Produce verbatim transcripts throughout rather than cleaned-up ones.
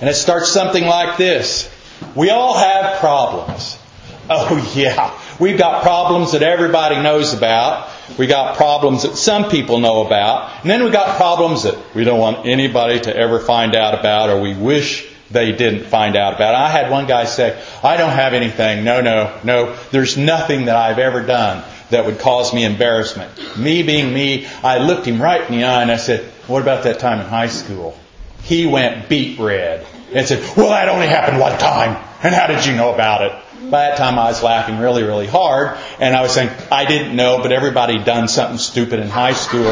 And it starts something like this. We all have problems. Oh yeah, we've got problems that everybody knows about. We got problems that some people know about. And then we got problems that we don't want anybody to ever find out about, or we wish they didn't find out about. I had one guy say, I don't have anything. No, no, no. There's nothing that I've ever done that would cause me embarrassment. Me being me, I looked him right in the eye and I said, what about that time in high school? He went beet red and said, well, that only happened one time. And how did you know about it? By that time I was laughing really, really hard. And I was saying, I didn't know, but everybody done something stupid in high school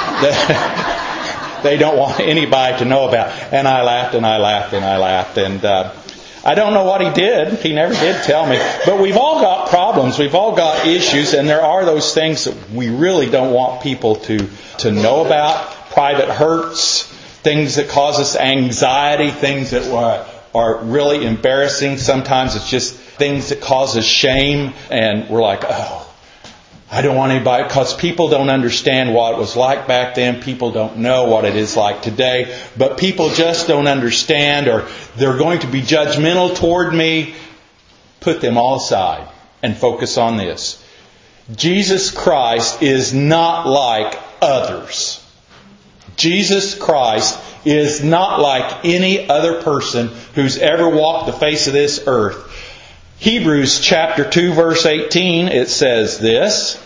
that they don't want anybody to know about. And I laughed and I laughed and I laughed. And uh, I don't know what he did. He never did tell me. But we've all got problems. We've all got issues. And there are those things that we really don't want people to, to know about. Private hurts, things that cause us anxiety, things that are, are really embarrassing. Sometimes it's just things that cause us shame, and we're like, oh, I don't want anybody, because people don't understand what it was like back then. People don't know what it is like today. But people just don't understand, or they're going to be judgmental toward me. Put them all aside and focus on this. Jesus Christ is not like others. Jesus Christ is not like any other person who's ever walked the face of this earth. Hebrews chapter two verse eighteen, it says this,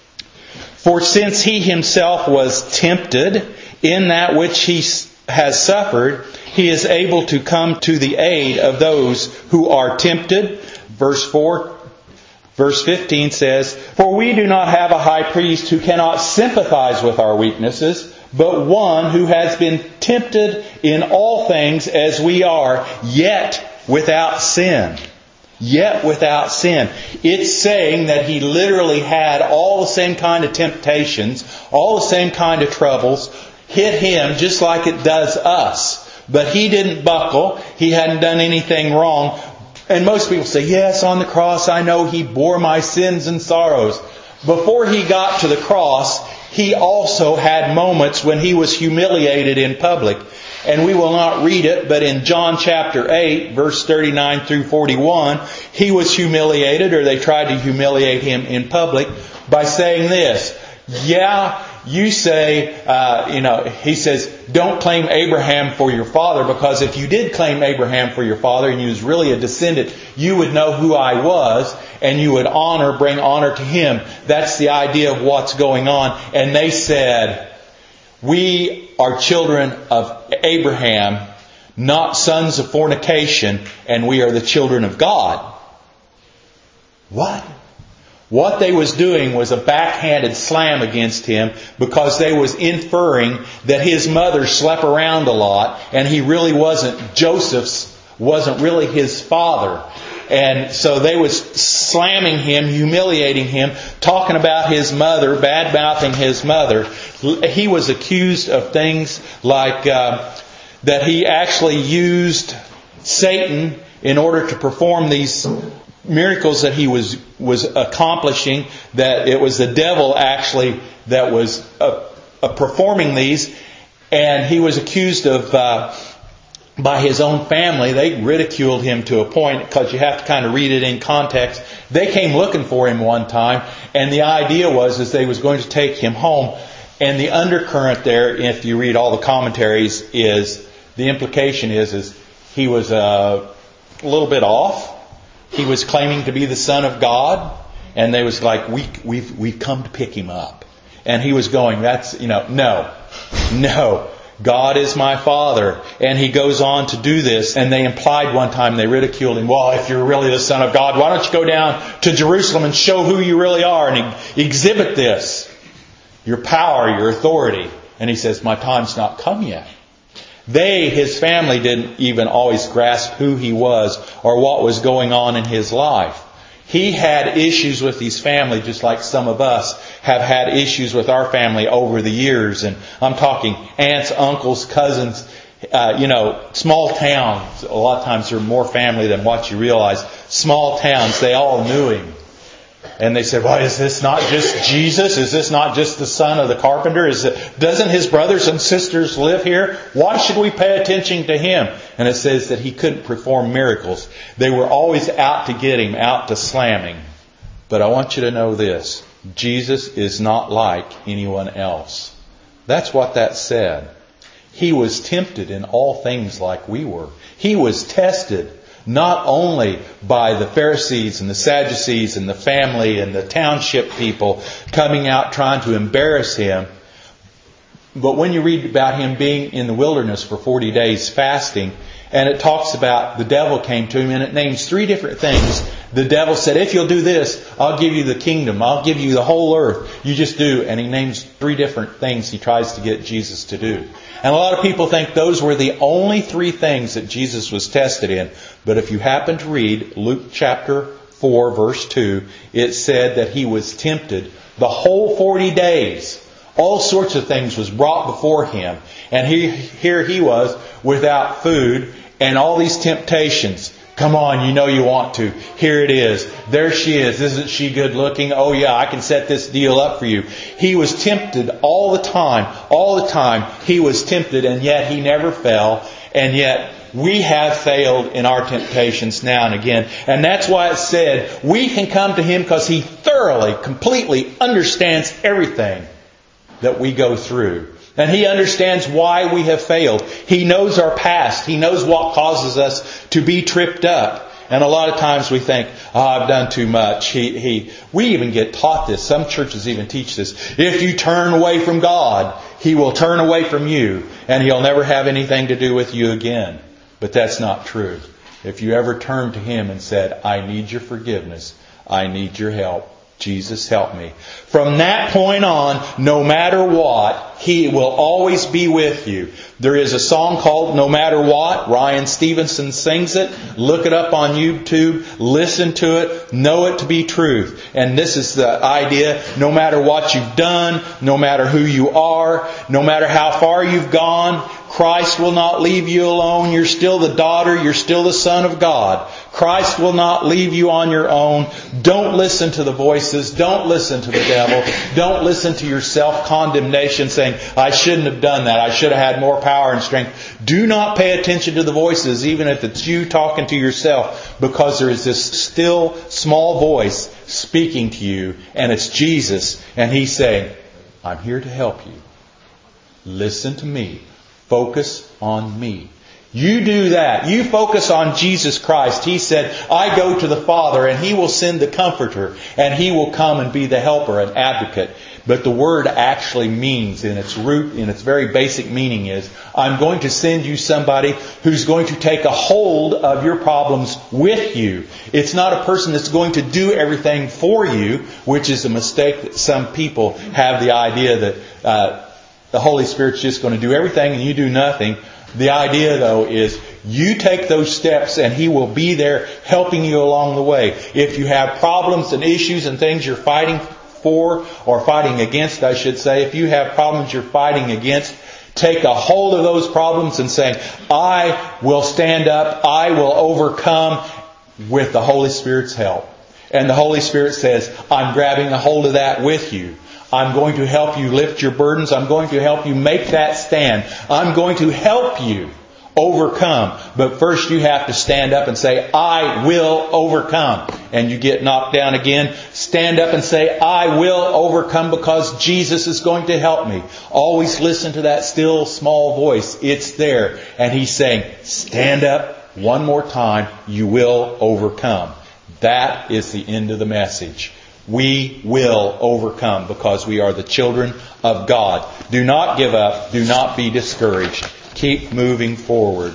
for since He Himself was tempted in that which He has suffered, He is able to come to the aid of those who are tempted. Verse four, verse fifteen says, for we do not have a high priest who cannot sympathize with our weaknesses, but one who has been tempted in all things as we are, yet without sin. Yet without sin. It's saying that He literally had all the same kind of temptations, all the same kind of troubles, hit Him just like it does us. But He didn't buckle. He hadn't done anything wrong. And most people say, yes, on the cross I know He bore my sins and sorrows. Before He got to the cross, He also had moments when He was humiliated in public. And we will not read it, but in John chapter eight, verse thirty-nine through forty-one, He was humiliated, or they tried to humiliate Him in public by saying this. Yeah, you say, uh, you know, He says, don't claim Abraham for your father, because if you did claim Abraham for your father and you was really a descendant, you would know who I was, and you would honor, bring honor to Him. That's the idea of what's going on. And they said, we are children of Abraham, not sons of fornication, and we are the children of God. What? What they was doing was a backhanded slam against Him, because they was inferring that His mother slept around a lot, and he really wasn't, Joseph's wasn't really his father. And so they was slamming Him, humiliating Him, talking about His mother, bad-mouthing His mother. He was accused of things like uh, that he actually used Satan in order to perform these miracles that he was was accomplishing, that it was the devil actually that was uh, uh, performing these. And he was accused of... Uh, by his own family. They ridiculed him to a point, because you have to kind of read it in context. They came looking for him one time, and the idea was is they was going to take him home. And the undercurrent there, if you read all the commentaries, is the implication is is he was uh, a little bit off. He was claiming to be the Son of God, and they was like, we we've we've come to pick him up. And he was going, that's you know no, no. God is my Father. And he goes on to do this. And they implied one time, they ridiculed him, well, if you're really the Son of God, why don't you go down to Jerusalem and show who you really are and exhibit this, your power, your authority. And he says, my time's not come yet. They, his family, didn't even always grasp who he was or what was going on in his life. He had issues with his family, just like some of us have had issues with our family over the years. And I'm talking aunts, uncles, cousins, uh, you know, small towns. A lot of times they're more family than what you realize. Small towns, they all knew him. And they said, well, is this not just Jesus? Is this not just the son of the carpenter? Is it, doesn't his brothers and sisters live here? Why should we pay attention to him? And it says that he couldn't perform miracles. They were always out to get him, out to slam him. But I want you to know this. Jesus is not like anyone else. That's what that said. He was tempted in all things like we were. He was tested not only by the Pharisees and the Sadducees and the family and the township people coming out trying to embarrass him, but when you read about him being in the wilderness for forty days fasting, and it talks about the devil came to him, and it names three different things. The devil said, if you'll do this, I'll give you the kingdom. I'll give you the whole earth. You just do. And he names three different things he tries to get Jesus to do. And a lot of people think those were the only three things that Jesus was tested in. But if you happen to read Luke chapter four, verse two, it said that he was tempted the whole forty days. All sorts of things was brought before him. And he, here he was without food and all these temptations. Come on, you know you want to. Here it is. There she is. Isn't she good looking? Oh yeah, I can set this deal up for you. He was tempted all the time. All the time he was tempted, and yet he never fell. And yet we have failed in our temptations now and again. And that's why it said we can come to him because he thoroughly, completely understands everything that we go through. And he understands why we have failed. He knows our past. He knows what causes us to be tripped up. And a lot of times we think, oh, I've done too much. He, he, we even get taught this. Some churches even teach this. If you turn away from God, He will turn away from you. And He'll never have anything to do with you again. But that's not true. If you ever turned to Him and said, I need your forgiveness. I need your help. Jesus, help me. From that point on, no matter what, He will always be with you. There is a song called No Matter What. Ryan Stevenson sings it. Look it up on YouTube. Listen to it. Know it to be truth. And this is the idea. No matter what you've done, no matter who you are, no matter how far you've gone, Christ will not leave you alone. You're still the daughter. You're still the son of God. Christ will not leave you on your own. Don't listen to the voices. Don't listen to the devil. Don't listen to your self-condemnation saying, I shouldn't have done that. I should have had more power and strength. Do not pay attention to the voices, even if it's you talking to yourself, because there is this still small voice speaking to you, and it's Jesus, and He's saying, I'm here to help you. Listen to me. Focus on me. You do that. You focus on Jesus Christ. He said, I go to the Father and He will send the Comforter and He will come and be the helper and advocate. But the word actually means, in its root, in its very basic meaning is, I'm going to send you somebody who's going to take a hold of your problems with you. It's not a person that's going to do everything for you, which is a mistake that some people have, the idea that uh, the Holy Spirit's just going to do everything and you do nothing. The idea, though, is you take those steps and He will be there helping you along the way. If you have problems and issues and things you're fighting for, or fighting against, I should say, if you have problems you're fighting against, take a hold of those problems and say, I will stand up, I will overcome with the Holy Spirit's help. And the Holy Spirit says, I'm grabbing a hold of that with you. I'm going to help you lift your burdens. I'm going to help you make that stand. I'm going to help you overcome. But first you have to stand up and say, I will overcome. And you get knocked down again. Stand up and say, I will overcome because Jesus is going to help me. Always listen to that still small voice. It's there. And He's saying, stand up one more time. You will overcome. That is the end of the message. We will overcome because we are the children of God. Do not give up. Do not be discouraged. Keep moving forward.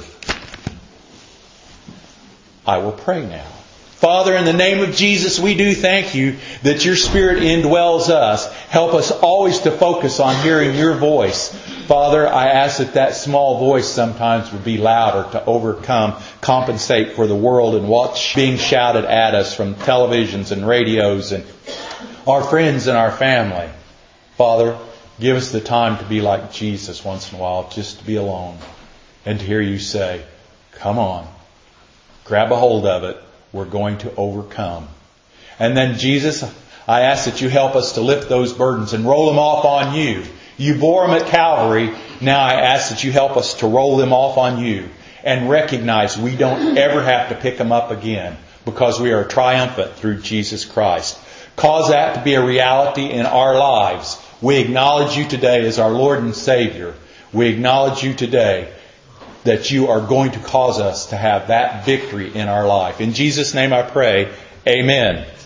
I will pray now. Father, in the name of Jesus, we do thank You that Your Spirit indwells us. Help us always to focus on hearing Your voice. Father, I ask that that small voice sometimes would be louder to overcome, compensate for the world and what's being shouted at us from televisions and radios and our friends and our family. Father, give us the time to be like Jesus once in a while, just to be alone and to hear You say, come on, grab a hold of it. We're going to overcome. And then, Jesus, I ask that you help us to lift those burdens and roll them off on you. You bore them at Calvary. Now I ask that you help us to roll them off on you and recognize we don't ever have to pick them up again because we are triumphant through Jesus Christ. Cause that to be a reality in our lives. We acknowledge you today as our Lord and Savior. We acknowledge you today that you are going to cause us to have that victory in our life. In Jesus' name I pray, amen.